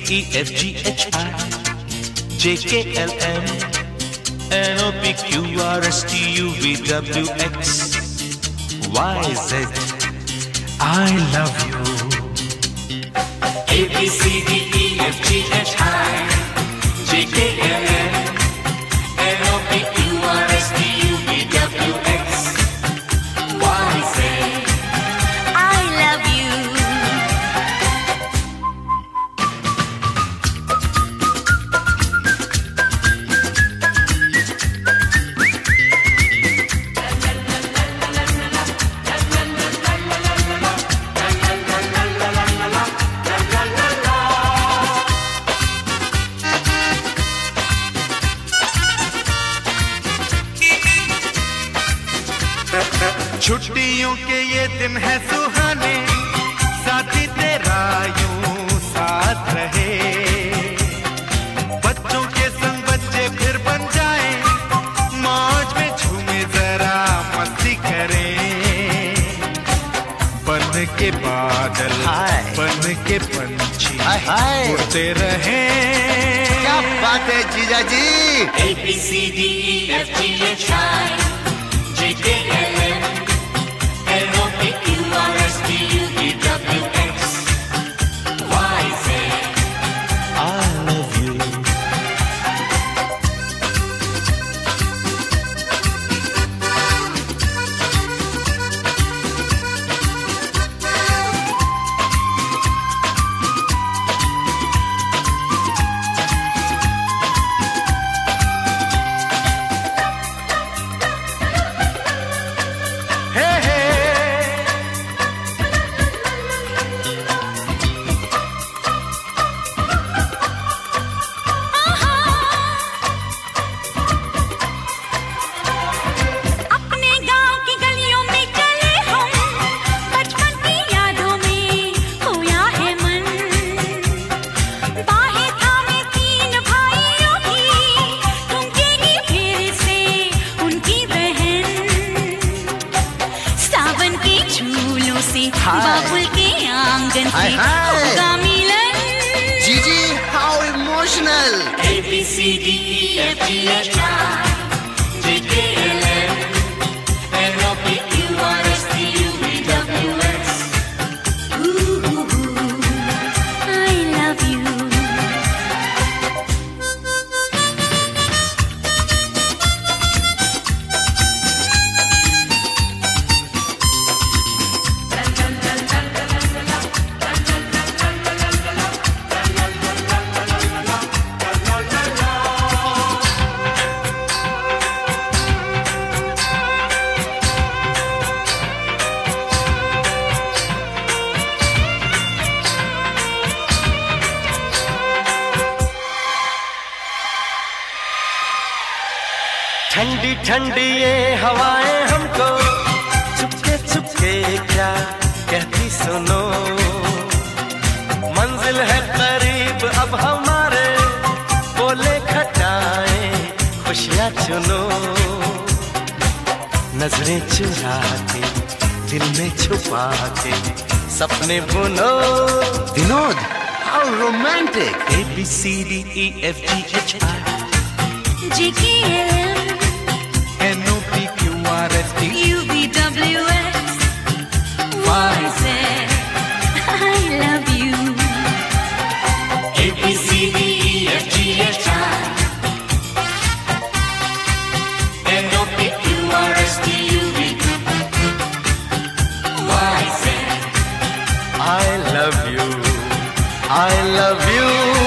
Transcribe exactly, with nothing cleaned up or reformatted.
E F G H I J K L M N O P Q R S T U V W X Y Z. I love you. A B C D E F G H I J K L M N O P Q R S T U V W X Y Z. I love you. छुट्टियों के ये दिन है सुहाने, साथी तेरा यूं साथ रहे। बच्चों के संग बच्चे फिर बन जाएं, मौज में झूमे जरा मस्ती करें। बन के बादल बन के पंछी उड़ते रहें। क्या बात है जीजा जी। A B C D E F G H I J K L M N O P Q R S T U V W X Y Z. I love you. हे हे अपने गांव की गलियों में चले हम, बचपन की यादों में खोया है मन। बाहें थामे तीन भाइयों की, ठुमकेगी फिर से उनकी बहन। सावन के झूलों से, बाबुल के आंगन से होगा मिलन। जीजी how emotional. A B C D E F G H I J K L M N O P Q R S T U V W X. Ooh, I love you. ठंडी ठंडी ये हवाएं हमको चुपके चुपके क्या कहती सुनो। मंजिल है करीब अब हमारे, बोले खटाएं खुशियां चुनो। नजरें चुरा के दिल में छुपा के सपने बुनो। Vinod how romantic. A B C D E F G H I J K L M N O P Q R S T U V W X Y Z. I love you. A B C D E F G H I N O P Q R S T U V Y Z. I love you. I love you.